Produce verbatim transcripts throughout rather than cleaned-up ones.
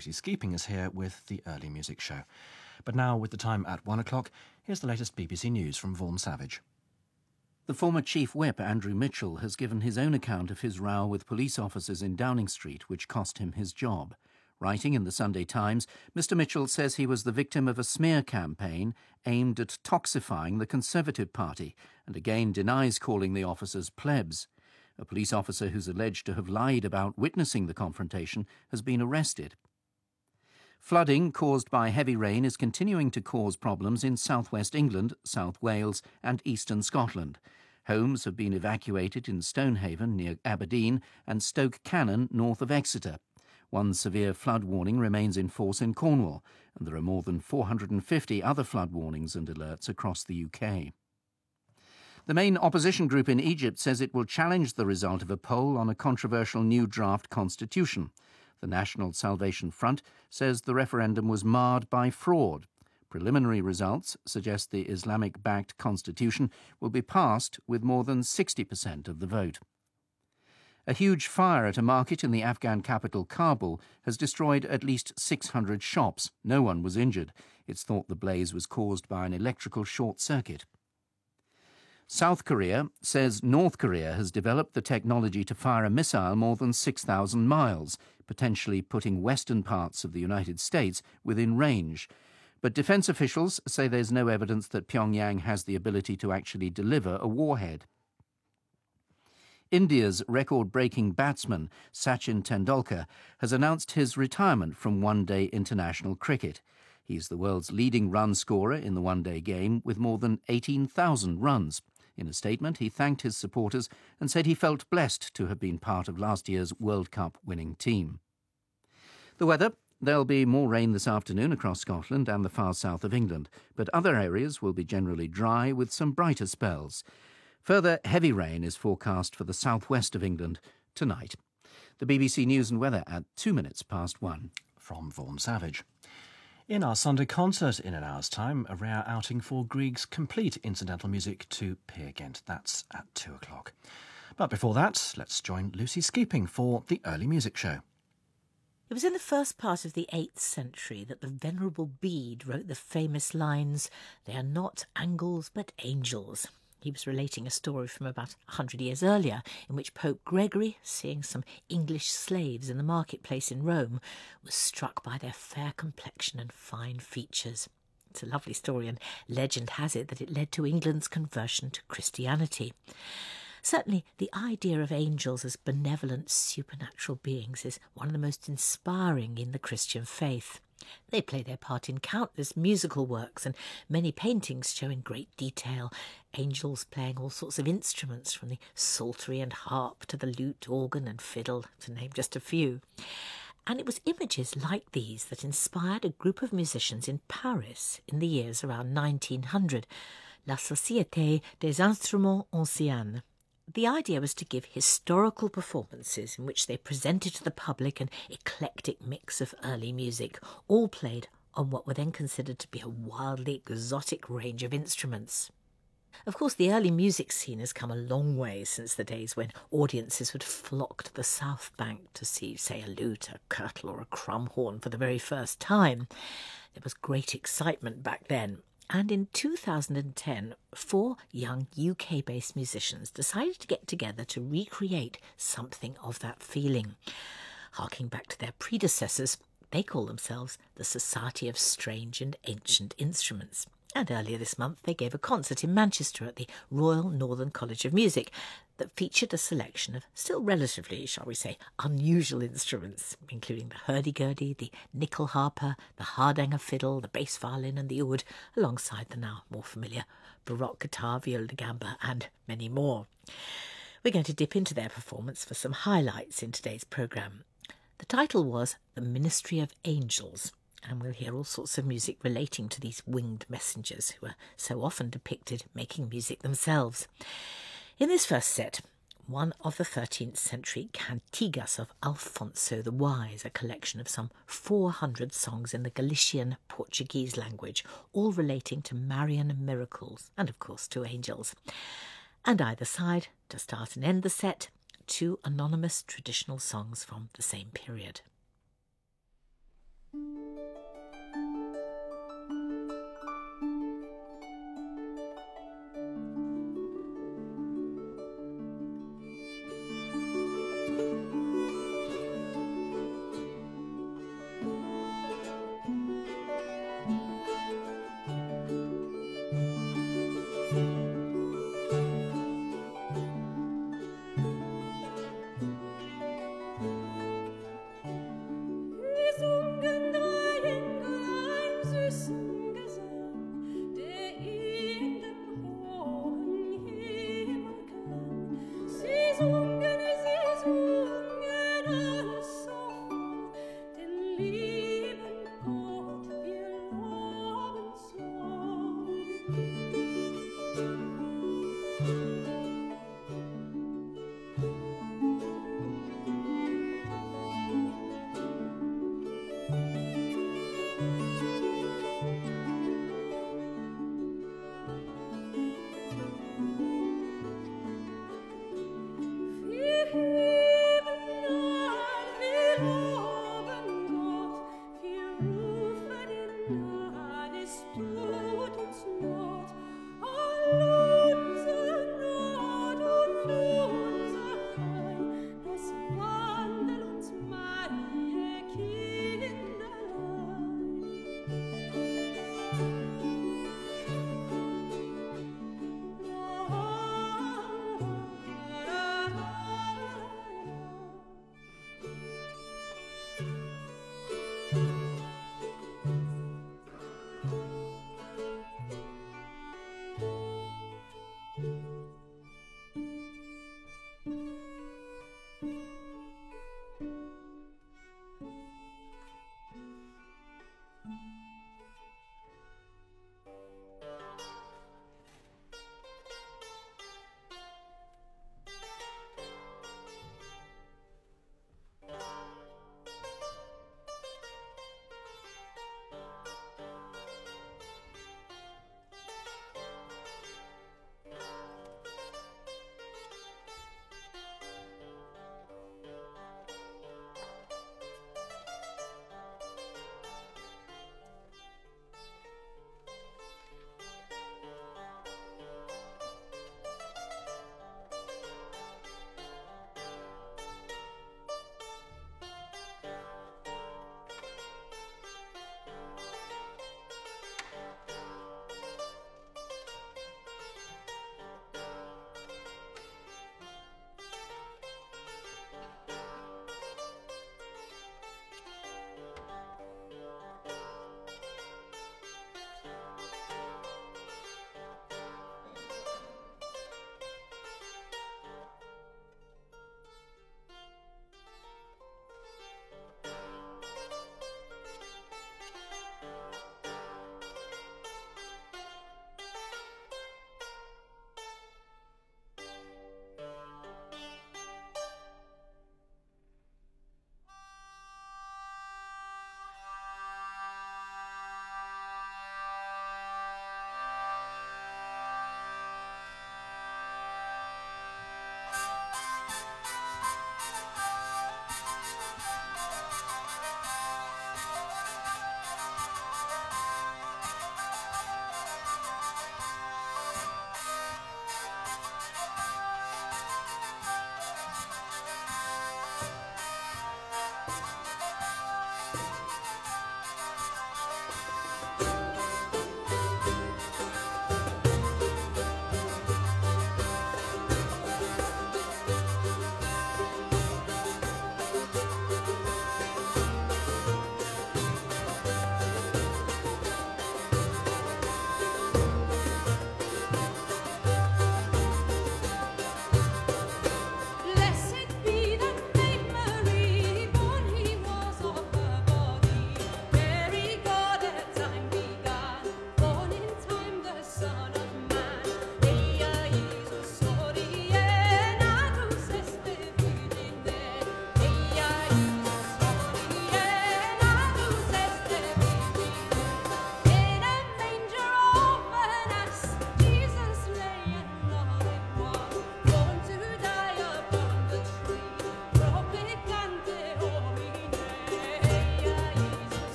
Lucy Skeeping is here with the Early Music Show. But now, with the time at one o'clock, here's the latest B B C News from Vaughan Savage. The former Chief Whip, Andrew Mitchell, has given his own account of his row with police officers in Downing Street, which cost him his job. Writing in the Sunday Times, Mr Mitchell says he was the victim of a smear campaign aimed at toxifying the Conservative Party, and again denies calling the officers plebs. A police officer who's alleged to have lied about witnessing the confrontation has been arrested. Flooding caused by heavy rain is continuing to cause problems in southwest England, South Wales and eastern Scotland. Homes have been evacuated in Stonehaven near Aberdeen and Stoke Cannon north of Exeter. One severe flood warning remains in force in Cornwall, and there are more than four hundred fifty other flood warnings and alerts across the U K. The main opposition group in Egypt says it will challenge the result of a poll on a controversial new draft constitution. The National Salvation Front says the referendum was marred by fraud. Preliminary results suggest the Islamic-backed constitution will be passed with more than sixty percent of the vote. A huge fire at a market in the Afghan capital Kabul has destroyed at least six hundred shops. No one was injured. It's thought the blaze was caused by an electrical short circuit. South Korea says North Korea has developed the technology to fire a missile more than six thousand miles, potentially putting western parts of the United States within range. But defense officials say there's no evidence that Pyongyang has the ability to actually deliver a warhead. India's record-breaking batsman, Sachin Tendulkar, has announced his retirement from one-day international cricket. He's the world's leading run scorer in the one-day game with more than eighteen thousand runs. In a statement, he thanked his supporters and said he felt blessed to have been part of last year's World Cup winning team. The weather. There'll be more rain this afternoon across Scotland and the far south of England, but other areas will be generally dry with some brighter spells. Further heavy rain is forecast for the southwest of England tonight. The B B C News and Weather at two minutes past one. From Vaughan Savage. In our Sunday concert in an hour's time, a rare outing for Grieg's complete incidental music to Peer Gynt. That's at two o'clock. But before that, let's join Lucy Skeeping for the Early Music Show. It was in the first part of the eighth century that the Venerable Bede wrote the famous lines, "They are not angels but angels." He was relating a story from about a hundred years earlier in which Pope Gregory, seeing some English slaves in the marketplace in Rome, was struck by their fair complexion and fine features. It's a lovely story, and legend has it that it led to England's conversion to Christianity. Certainly, the idea of angels as benevolent supernatural beings is one of the most inspiring in the Christian faith. They play their part in countless musical works, and many paintings show in great detail angels playing all sorts of instruments, from the psaltery and harp to the lute, organ and fiddle, to name just a few. And it was images like these that inspired a group of musicians in Paris in the years around nineteen hundred, La Société des Instruments Anciens. The idea was to give historical performances in which they presented to the public an eclectic mix of early music, all played on what were then considered to be a wildly exotic range of instruments. Of course, the early music scene has come a long way since the days when audiences would flock to the South Bank to see, say, a lute, a kirtle or a crumhorn for the very first time. There was great excitement back then. And in two thousand ten, four young U K-based musicians decided to get together to recreate something of that feeling. Harking back to their predecessors, they call themselves the Society of Strange and Ancient Instruments. And earlier this month, they gave a concert in Manchester at the Royal Northern College of Music that featured a selection of still relatively, shall we say, unusual instruments, including the hurdy-gurdy, the nickel harper, the hardanger fiddle, the bass violin and the oud, alongside the now more familiar baroque guitar, viola da gamba, and many more. We're going to dip into their performance for some highlights in today's programme. The title was The Ministry of Angels, and we'll hear all sorts of music relating to these winged messengers who are so often depicted making music themselves. In this first set, one of the thirteenth century cantigas of Alfonso the Wise, a collection of some four hundred songs in the Galician Portuguese language, all relating to Marian miracles and, of course, to angels. And either side, to start and end the set, two anonymous traditional songs from the same period.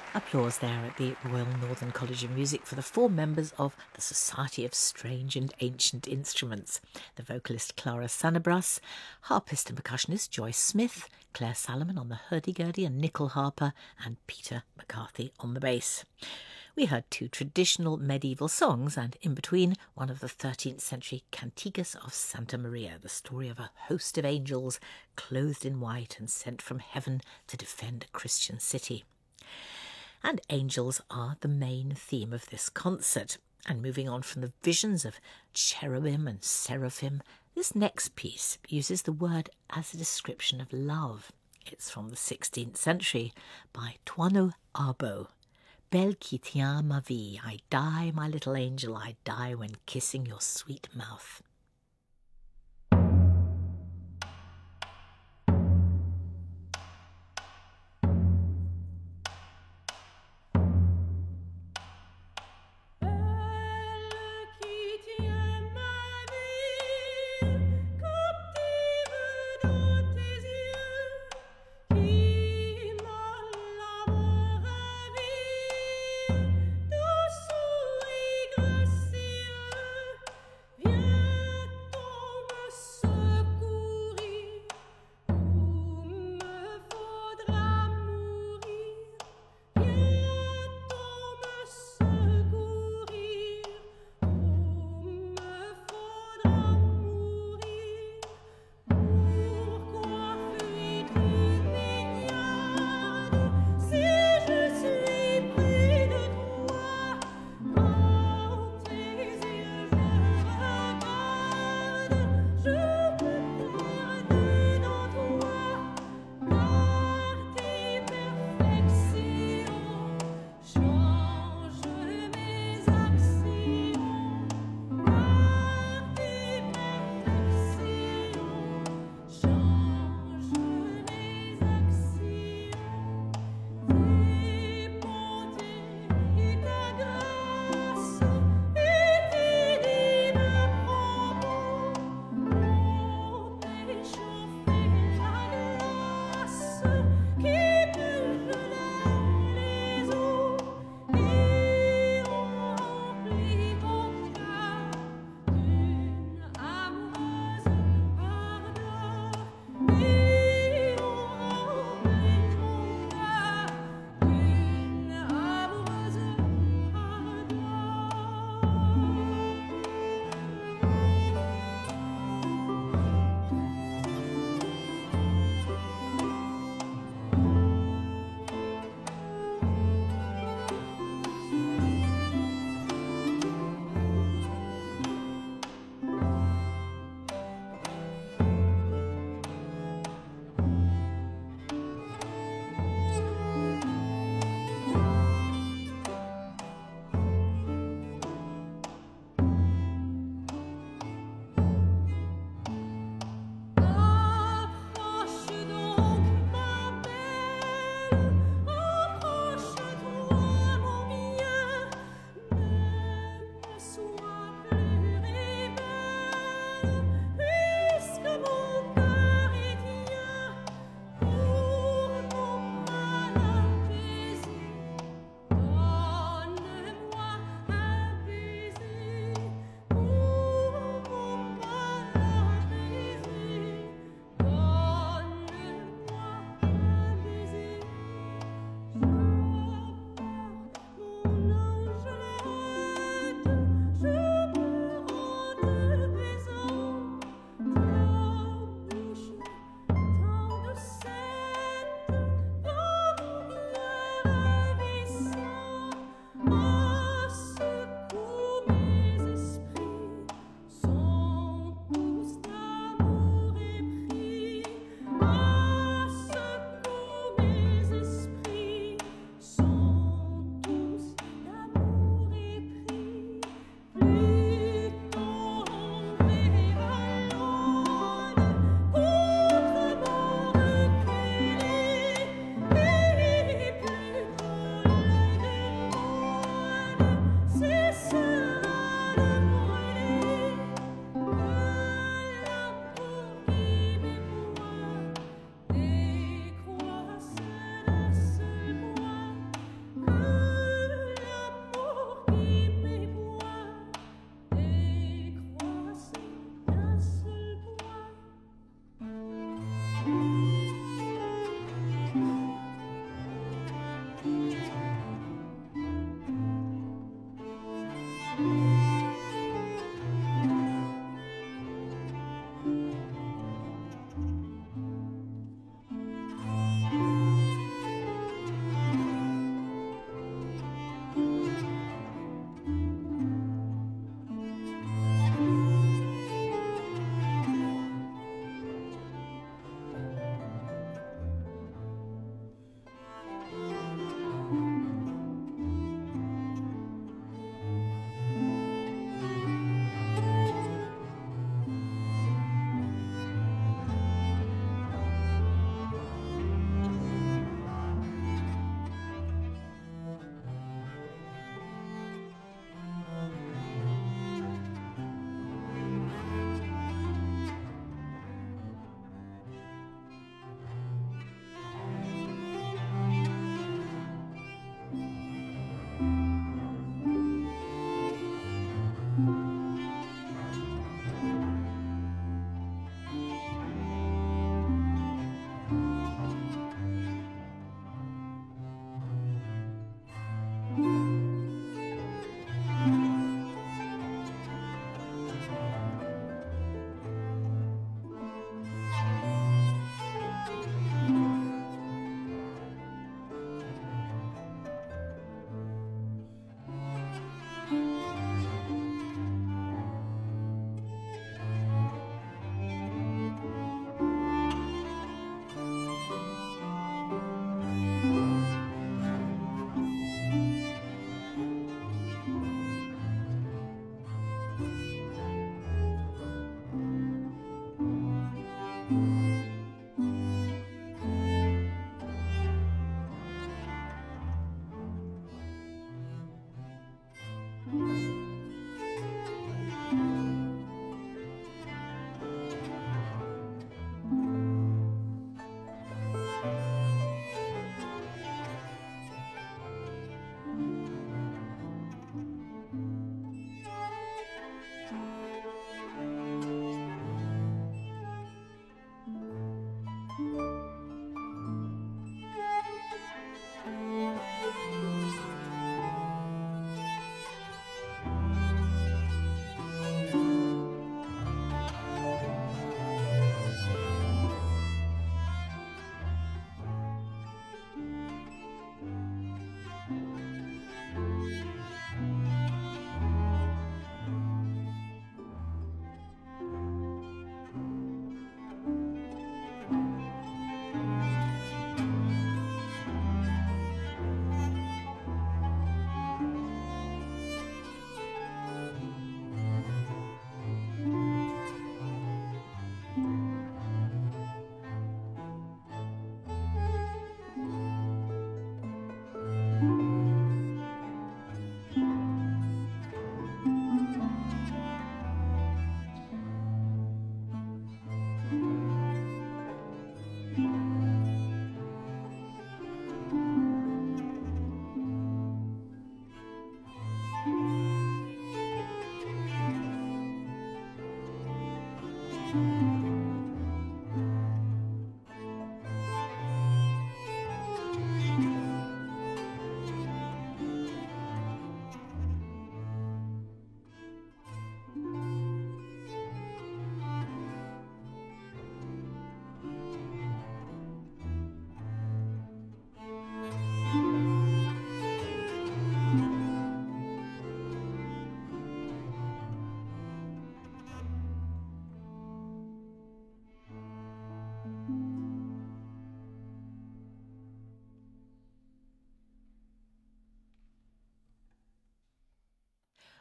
Applause there at the Royal Northern College of Music for the four members of the Society of Strange and Ancient Instruments. The vocalist Clara Sanabras, harpist and percussionist Joyce Smith, Claire Salomon on the hurdy-gurdy and nickel harper, and Peter McCarthy on the bass. We heard two traditional medieval songs and, in between, one of the thirteenth century Cantigas of Santa Maria, the story of a host of angels clothed in white and sent from heaven to defend a Christian city. And angels are the main theme of this concert. And moving on from the visions of cherubim and seraphim, this next piece uses the word as a description of love. It's from the sixteenth century by Tuono Arbo. Belle qui tient ma vie, I die, my little angel, I die when kissing your sweet mouth.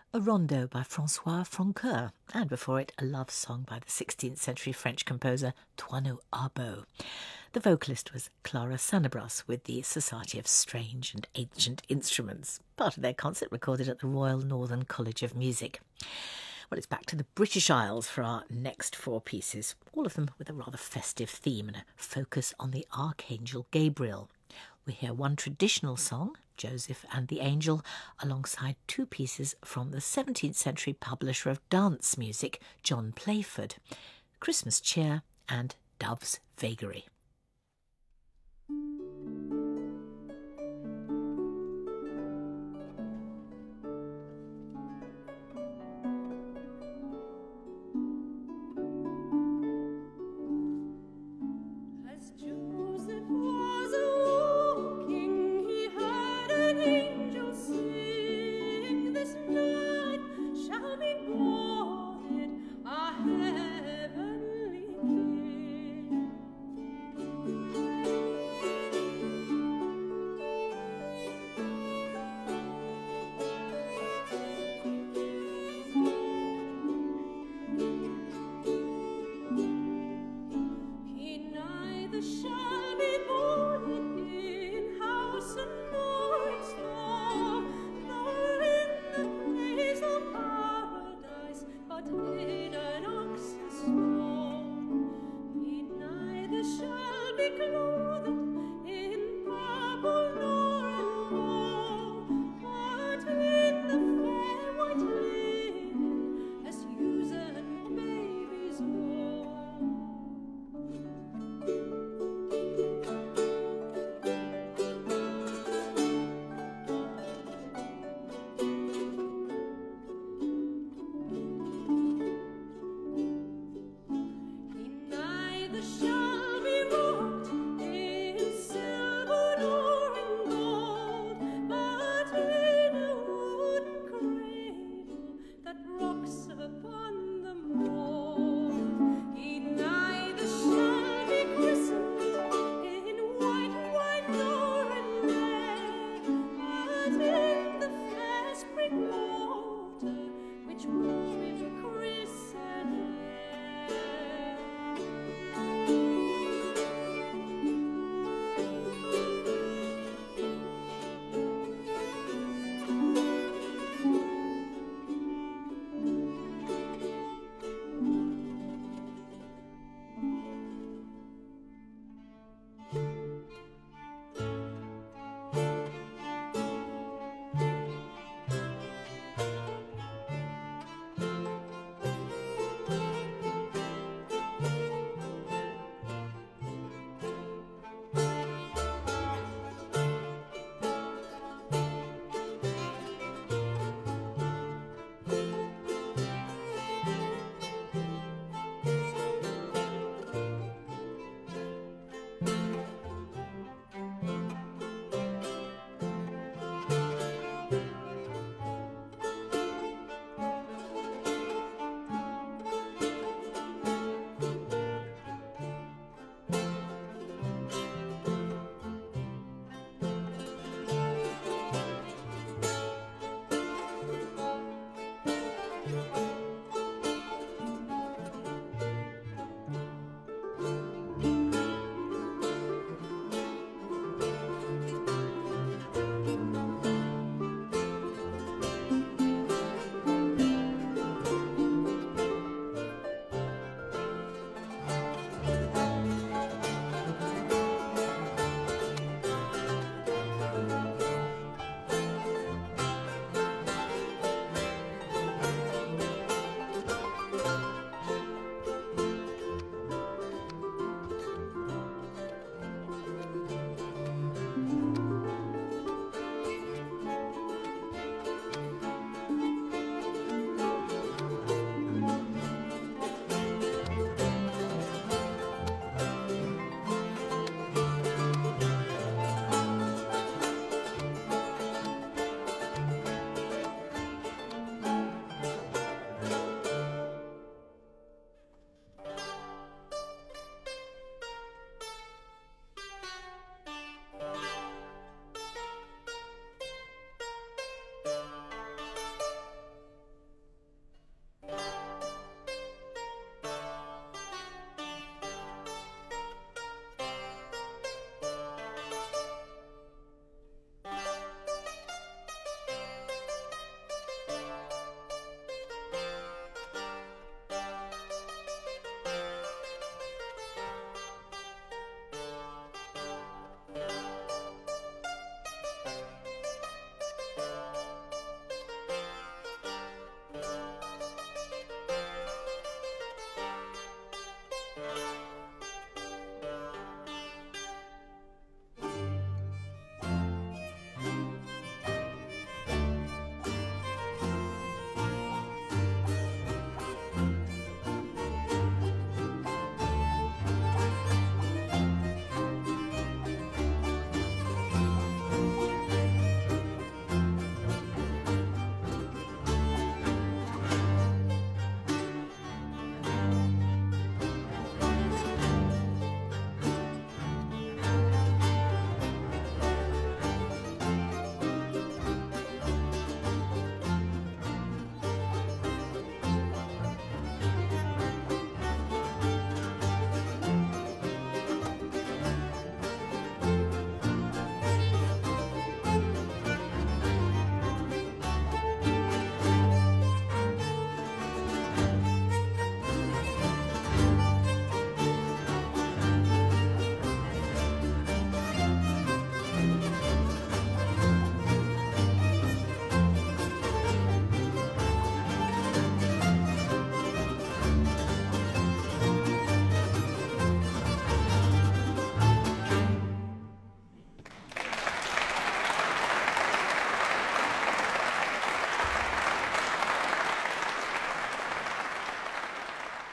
a rondo by François Francoeur, and before it, a love song by the sixteenth century French composer Toineau Arbeau. The vocalist was Clara Sanabras with the Society of Strange and Ancient Instruments, part of their concert recorded at the Royal Northern College of Music. Well, it's back to the British Isles for our next four pieces, all of them with a rather festive theme and a focus on the Archangel Gabriel. We hear one traditional song, Joseph and the Angel, alongside two pieces from the seventeenth century publisher of dance music, John Playford, Christmas Cheer and Dove's Vagary. Shall be born a heavenly King.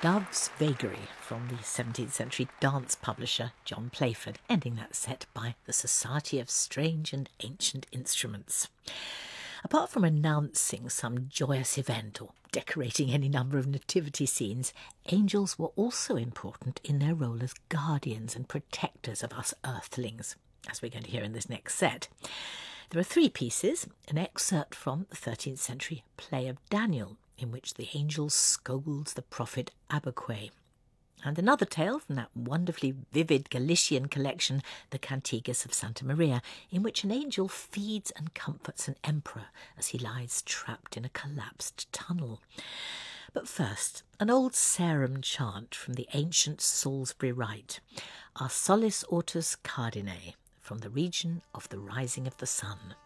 Dove's Vagary from the seventeenth century dance publisher John Playford, ending that set by the Society of Strange and Ancient Instruments. Apart from announcing some joyous event or decorating any number of nativity scenes, angels were also important in their role as guardians and protectors of us earthlings, as we're going to hear in this next set. There are three pieces, an excerpt from the thirteenth century play of Daniel, in which the angel scolds the prophet Abaque, and another tale from that wonderfully vivid Galician collection, the Cantigas of Santa Maria, in which an angel feeds and comforts an emperor as he lies trapped in a collapsed tunnel. But first, an old Sarum chant from the ancient Salisbury Rite, A Solis Ortus Cardine, from the region of the rising of the sun.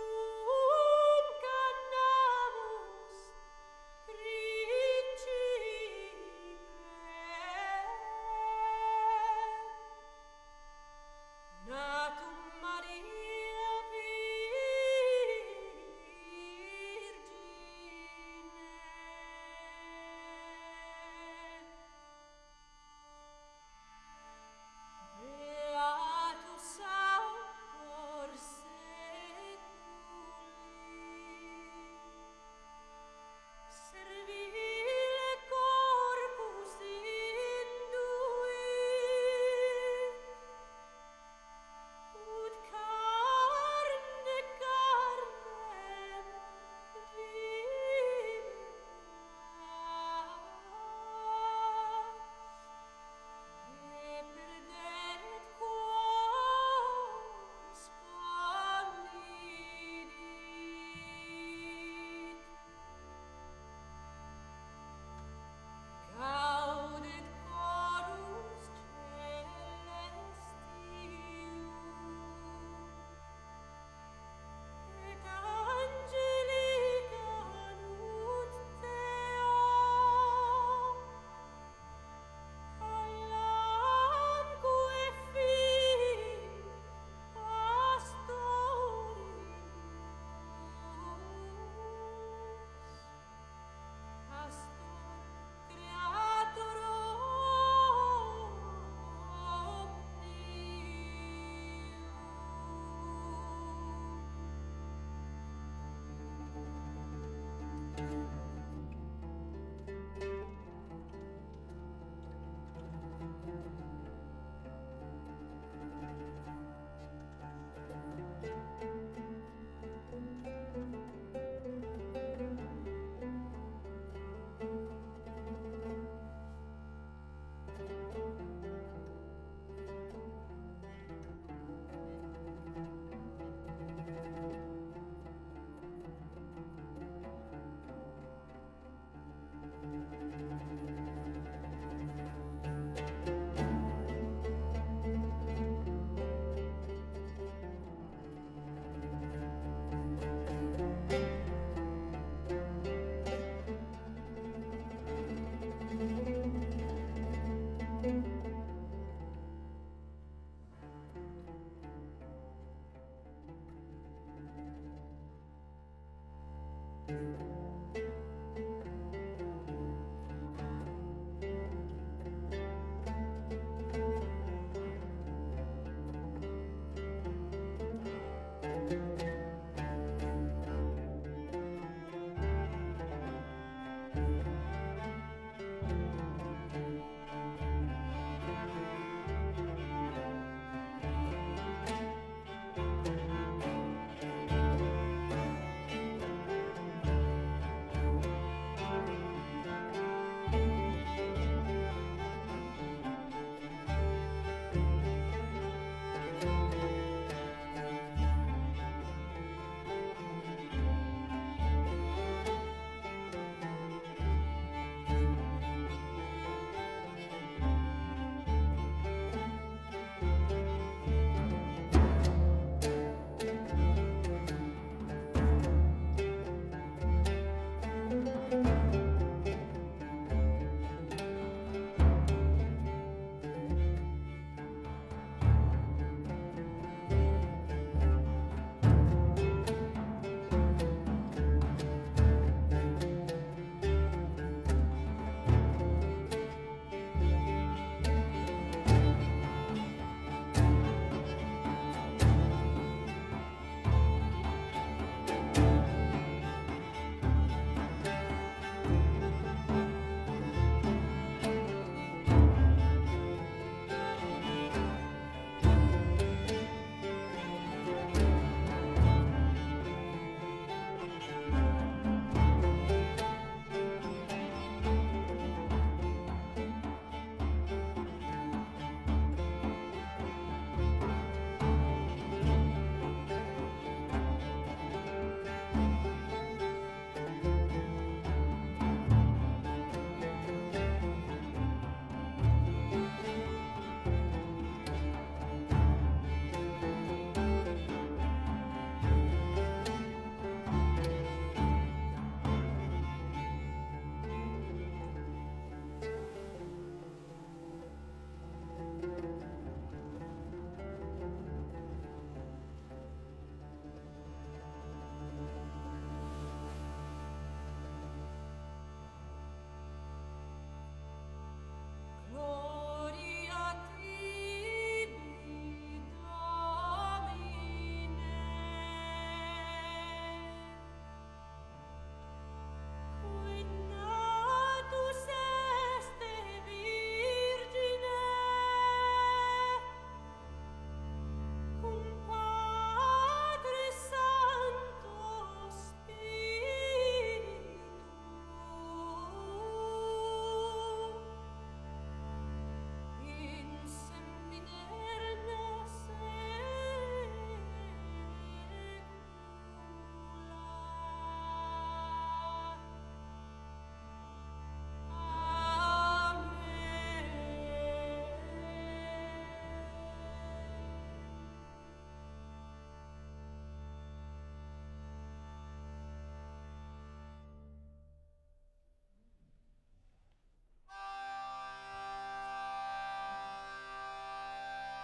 Christum cannamus, principes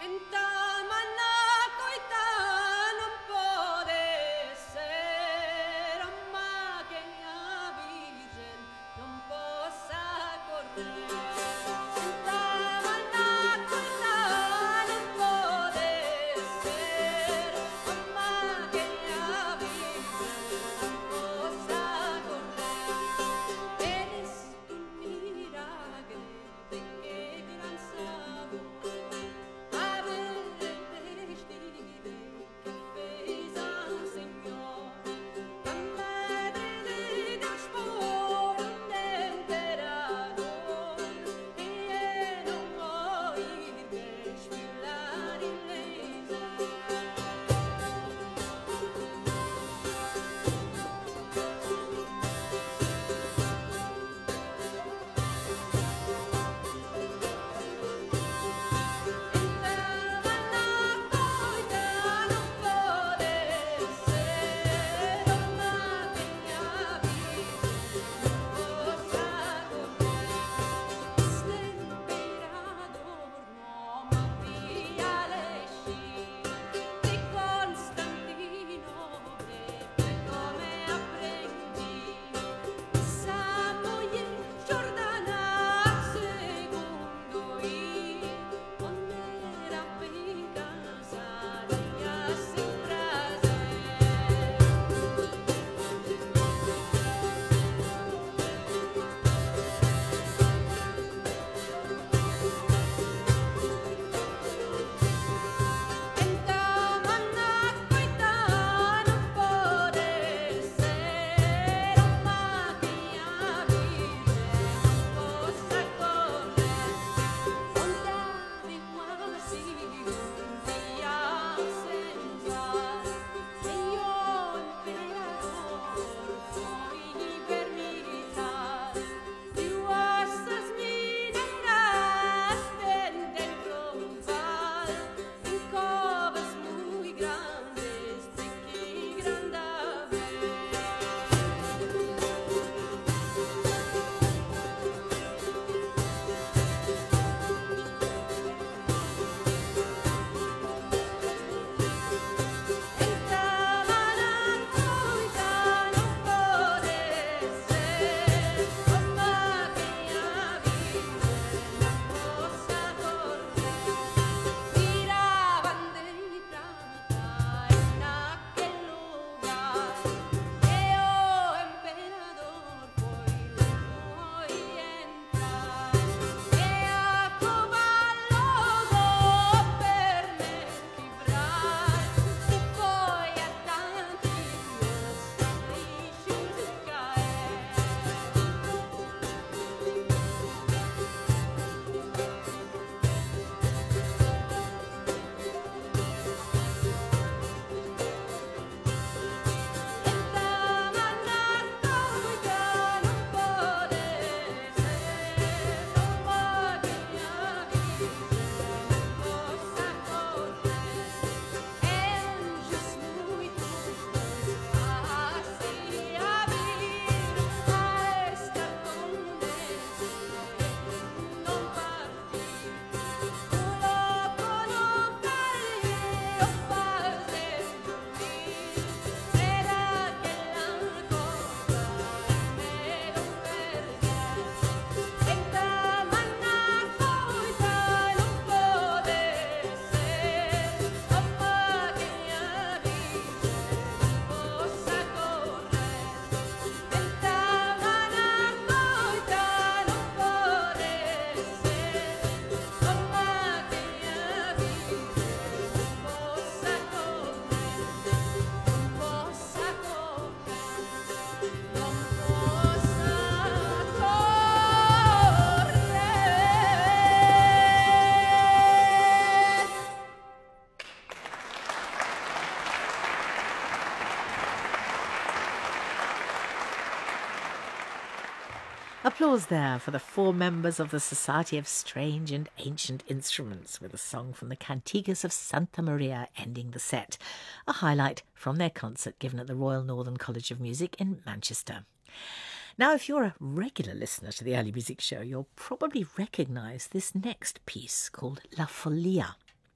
Applause there for the four members of the Society of Strange and Ancient Instruments, with a song from the Cantigas of Santa Maria ending the set, a highlight from their concert given at the Royal Northern College of Music in Manchester. Now, if you're a regular listener to the Early Music Show, you'll probably recognise this next piece called La Folia.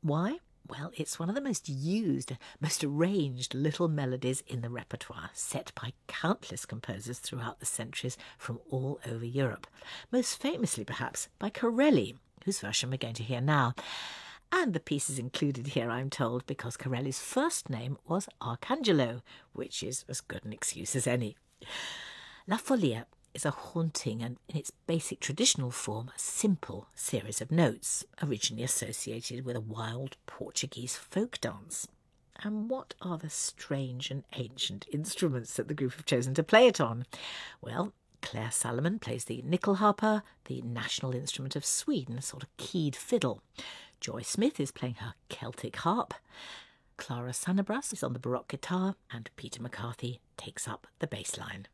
Why? Well, it's one of the most used, most arranged little melodies in the repertoire, set by countless composers throughout the centuries from all over Europe. Most famously, perhaps, by Corelli, whose version we're going to hear now. And the piece is included here, I'm told, because Corelli's first name was Arcangelo, which is as good an excuse as any. La Folia is a haunting and, in its basic traditional form, a simple series of notes, originally associated with a wild Portuguese folk dance. And what are the strange and ancient instruments that the group have chosen to play it on? Well, Claire Salomon plays the nyckelharpa, the national instrument of Sweden, a sort of keyed fiddle. Joy Smith is playing her Celtic harp. Clara Sanabras is on the baroque guitar, and Peter McCarthy takes up the bass line.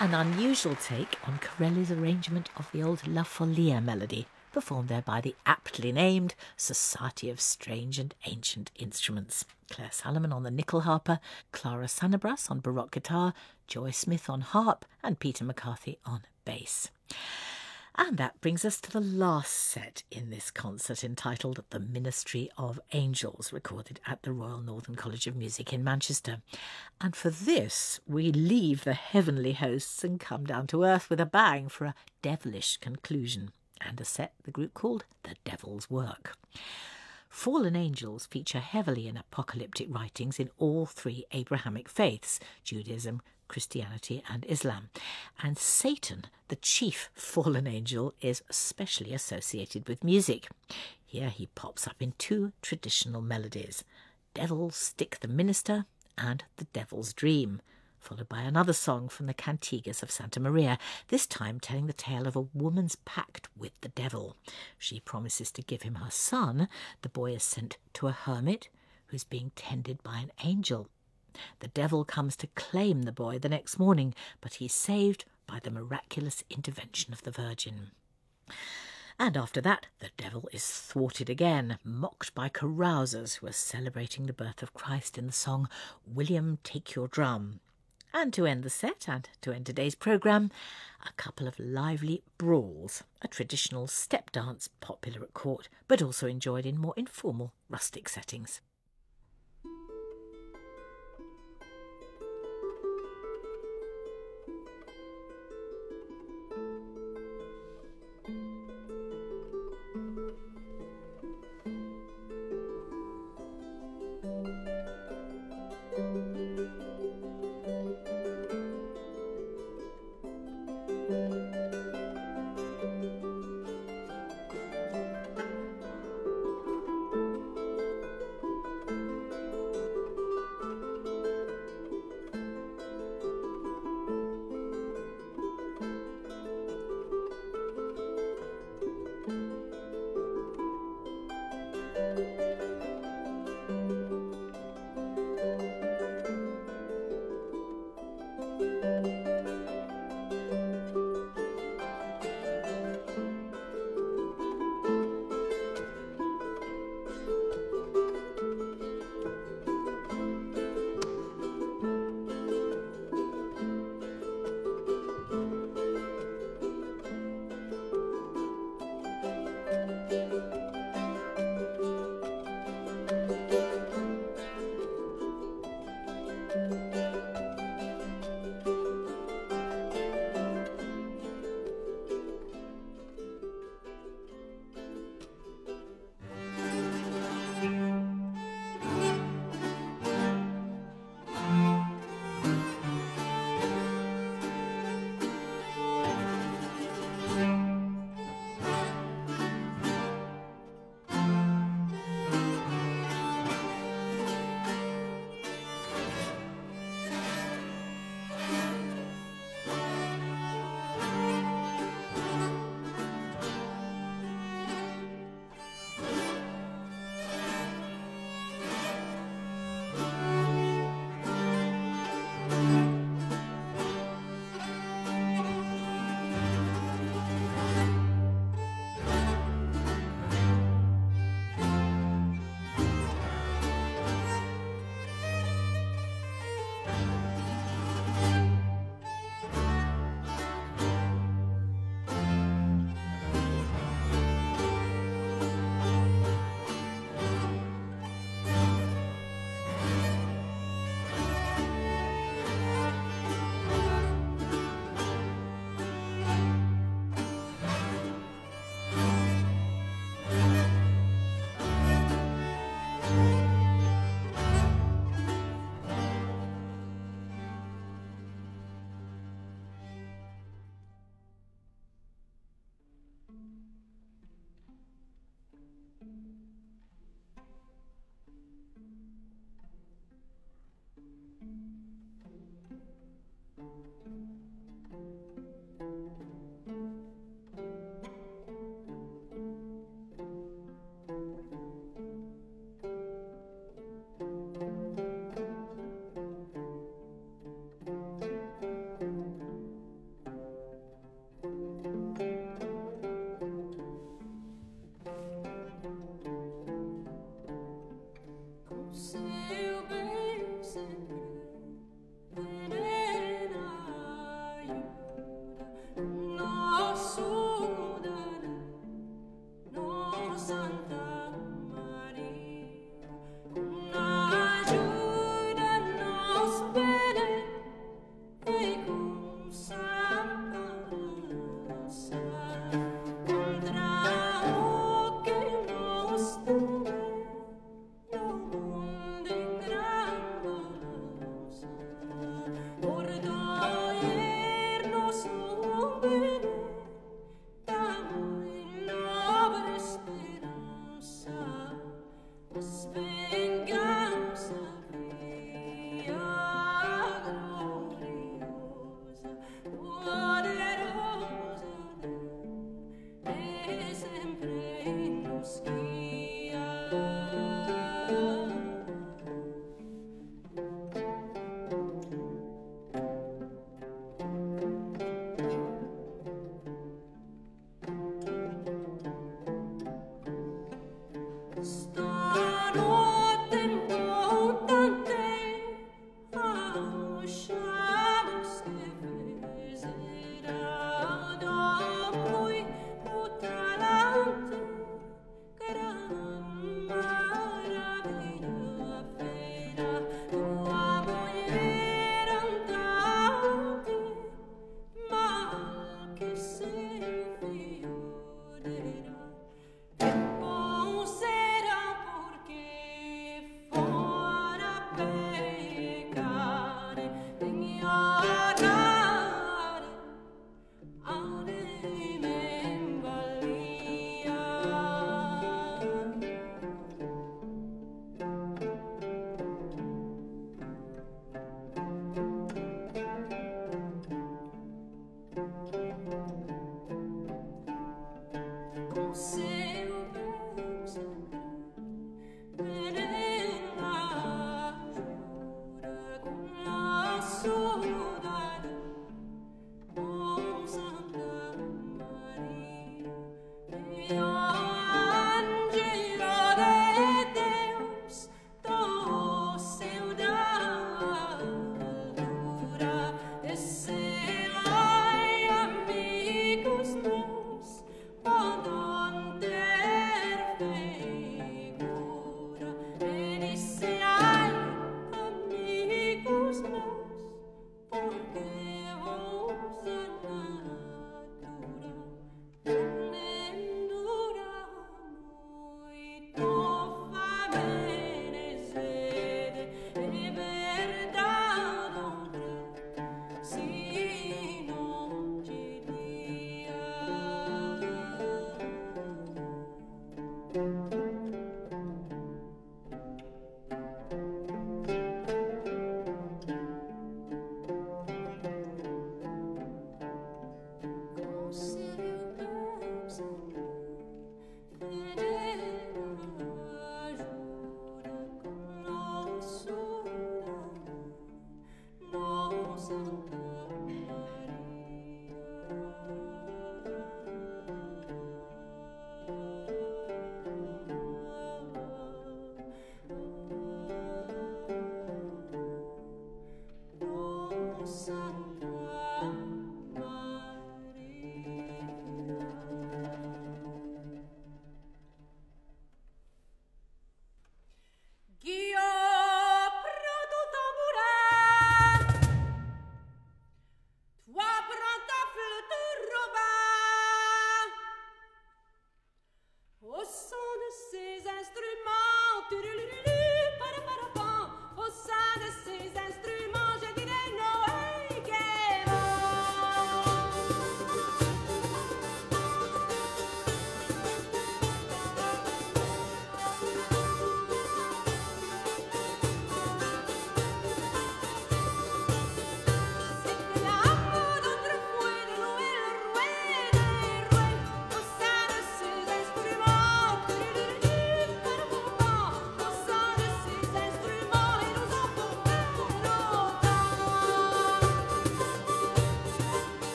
An unusual take on Corelli's arrangement of the old La Folia melody, performed there by the aptly named Society of Strange and Ancient Instruments. Claire Salomon on the nickel harper, Clara Sanabras on baroque guitar, Joy Smith on harp, and Peter McCarthy on bass. And that brings us to the last set in this concert, entitled The Ministry of Angels, recorded at the Royal Northern College of Music in Manchester. And for this, we leave the heavenly hosts and come down to earth with a bang for a devilish conclusion, and a set the group called The Devil's Work. Fallen angels feature heavily in apocalyptic writings in all three Abrahamic faiths, Judaism, Christianity and Islam. And Satan, the chief fallen angel, is especially associated with music. Here he pops up in two traditional melodies, Devil's Stick the Minister and The Devil's Dream, followed by another song from the Cantigas of Santa Maria, this time telling the tale of a woman's pact with the devil. She promises to give him her son. The boy is sent to a hermit who's being tended by an angel. The devil comes to claim the boy the next morning, but he's saved by the miraculous intervention of the Virgin. And after that, the devil is thwarted again, mocked by carousers who are celebrating the birth of Christ in the song William, Take Your Drum. And to end the set, and to end today's programme, a couple of lively brawls, a traditional step dance popular at court, but also enjoyed in more informal, rustic settings. Será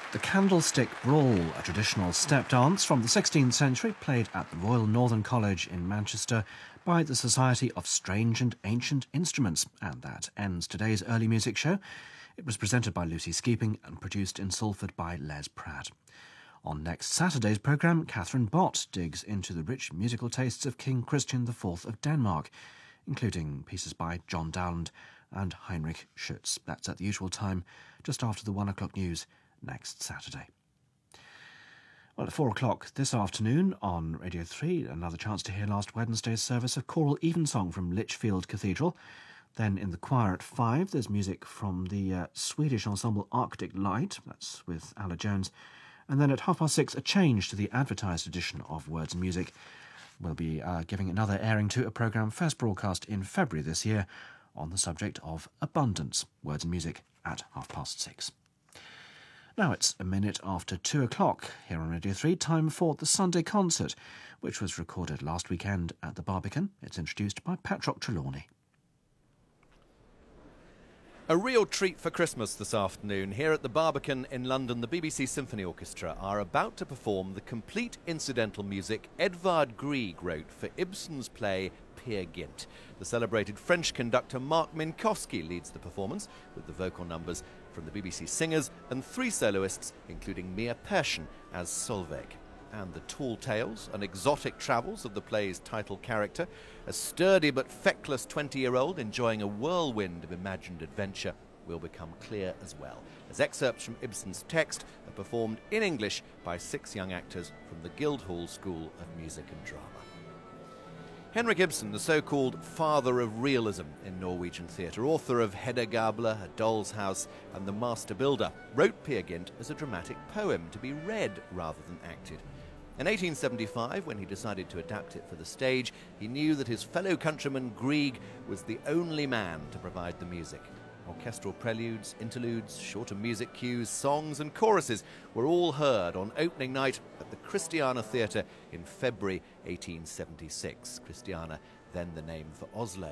The Candlestick Brawl, a traditional step dance from the sixteenth century, played at the Royal Northern College in Manchester by the Society of Strange and Ancient Instruments. And that ends today's early music show. It was presented by Lucy Skeeping and produced in Salford by Les Pratt. On next Saturday's programme, Catherine Bott digs into the rich musical tastes of King Christian the Fourth of Denmark, including pieces by John Dowland and Heinrich Schütz. That's at the usual time, just after the one o'clock news next Saturday. Well, at four o'clock this afternoon on Radio three, another chance to hear last Wednesday's service of choral evensong from Lichfield Cathedral. Then in the choir at five, there's music from the uh, Swedish ensemble Arctic Light, that's with Alla Jones. And then at half past six, a change to the advertised edition of Words and Music. We'll be uh, giving another airing to a programme first broadcast in February this year on the subject of abundance. Words and Music at half past six. Now it's a minute after two o'clock here on Radio three, time for the Sunday concert, which was recorded last weekend at the Barbican. It's introduced by Patrock Trelawney. A real treat for Christmas this afternoon. Here at the Barbican in London, the B B C Symphony Orchestra are about to perform the complete incidental music Edvard Grieg wrote for Ibsen's play Peer Gynt. The celebrated French conductor Mark Minkowski leads the performance with the vocal numbers from the B B C Singers and three soloists, including Mia Persson as Solveig. And the tall tales and exotic travels of the play's title character, a sturdy but feckless twenty-year-old enjoying a whirlwind of imagined adventure, will become clear as well, as excerpts from Ibsen's text are performed in English by six young actors from the Guildhall School of Music and Drama. Henrik Ibsen, the so-called father of realism in Norwegian theatre, author of Hedda Gabler, A Doll's House and The Master Builder, wrote Peer Gynt as a dramatic poem to be read rather than acted. In eighteen seventy-five, when he decided to adapt it for the stage, he knew that his fellow countryman Grieg was the only man to provide the music. Orchestral preludes, interludes, shorter music cues, songs and choruses were all heard on opening night at the Christiania Theatre in February eighteen seventy-six. Christiania, then the name for Oslo.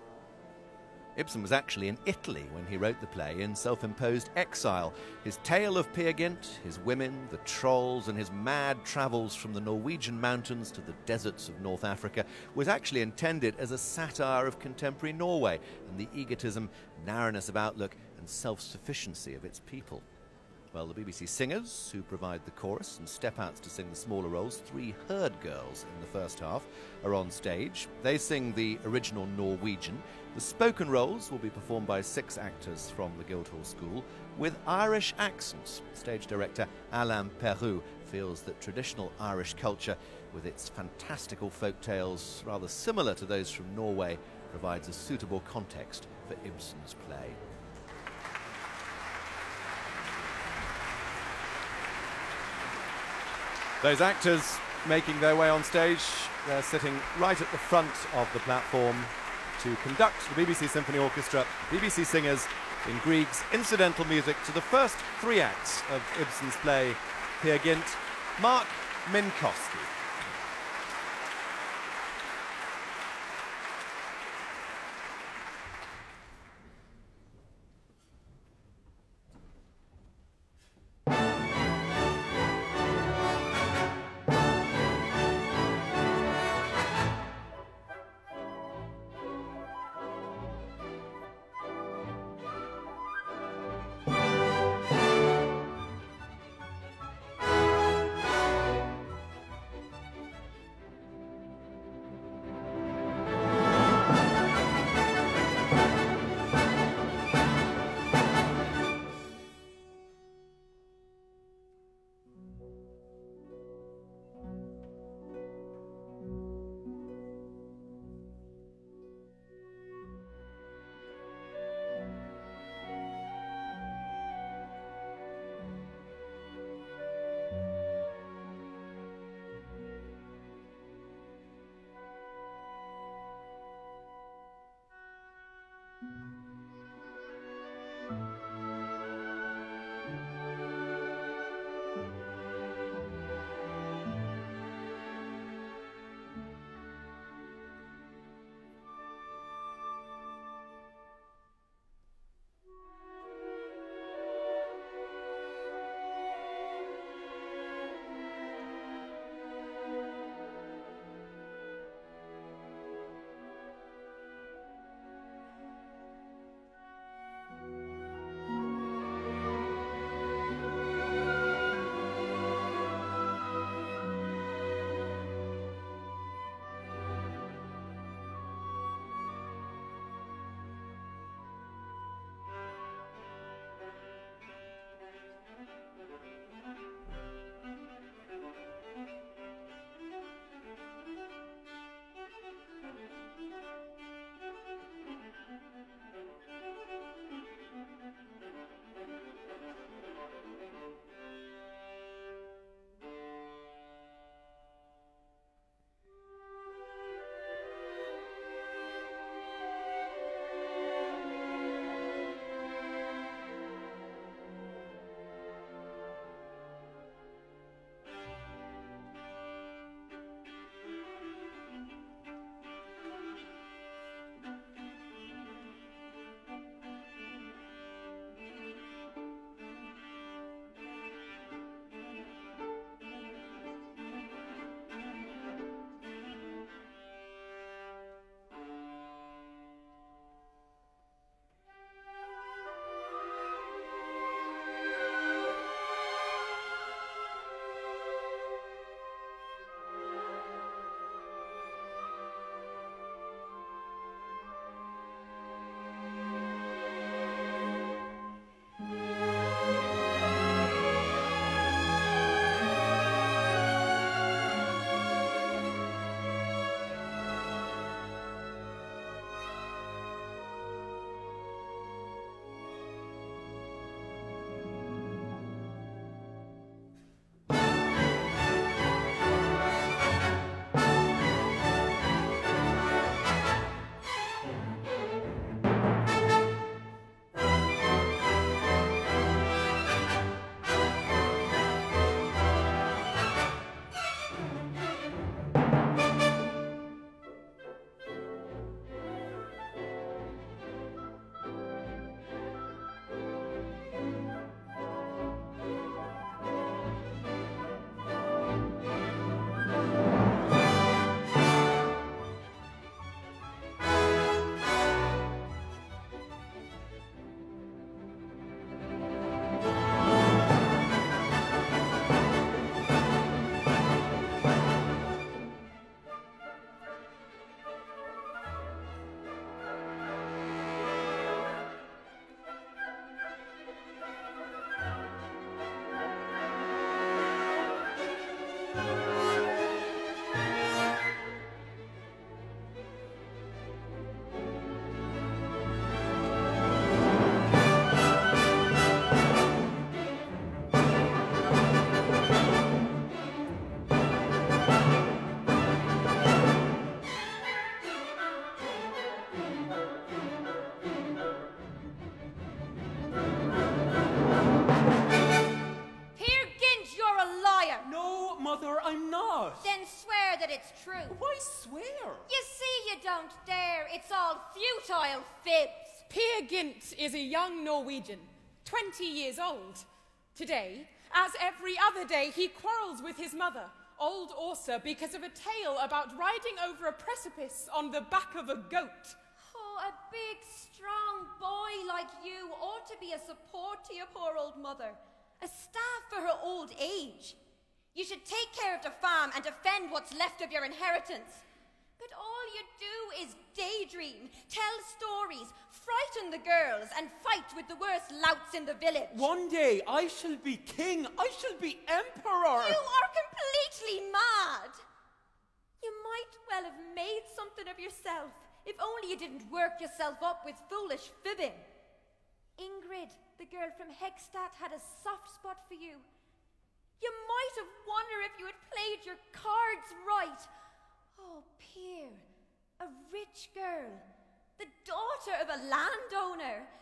Ibsen was actually in Italy when he wrote the play in self-imposed exile. His tale of Peer Gynt, his women, the trolls, and his mad travels from the Norwegian mountains to the deserts of North Africa was actually intended as a satire of contemporary Norway and the egotism, narrowness of outlook, and self-sufficiency of its people. Well, the B B C Singers, who provide the chorus and step-outs to sing the smaller roles, three herd girls in the first half, are on stage. They sing the original Norwegian. The spoken roles will be performed by six actors from the Guildhall School with Irish accents. Stage director Alain Perroux feels that traditional Irish culture, with its fantastical folk tales rather similar to those from Norway, provides a suitable context for Ibsen's play. Those actors making their way on stage, they're sitting right at the front of the platform to conduct the B B C Symphony Orchestra, B B C Singers, in Grieg's incidental music to the first three acts of Ibsen's play Peer Gynt, Mark Minkowski. it's true. Why swear? You see you don't dare. It's all futile fibs. Peer Gynt is a young Norwegian, twenty years old. Today, as every other day, he quarrels with his mother, old Åsa, because of a tale about riding over a precipice on the back of a goat. Oh, a big, strong boy like you ought to be a support to your poor old mother, a staff for her old age. You should take care of the farm and defend what's left of your inheritance. But all you do is daydream, tell stories, frighten the girls, and fight with the worst louts in the village. One day I shall be king. I shall be emperor. You are completely mad. You might well have made something of yourself, if only you didn't work yourself up with foolish fibbing. Ingrid, the girl from Hegstad, had a soft spot for you. You might have wondered if you had played your cards right. Oh, Peer, a rich girl, the daughter of a landowner,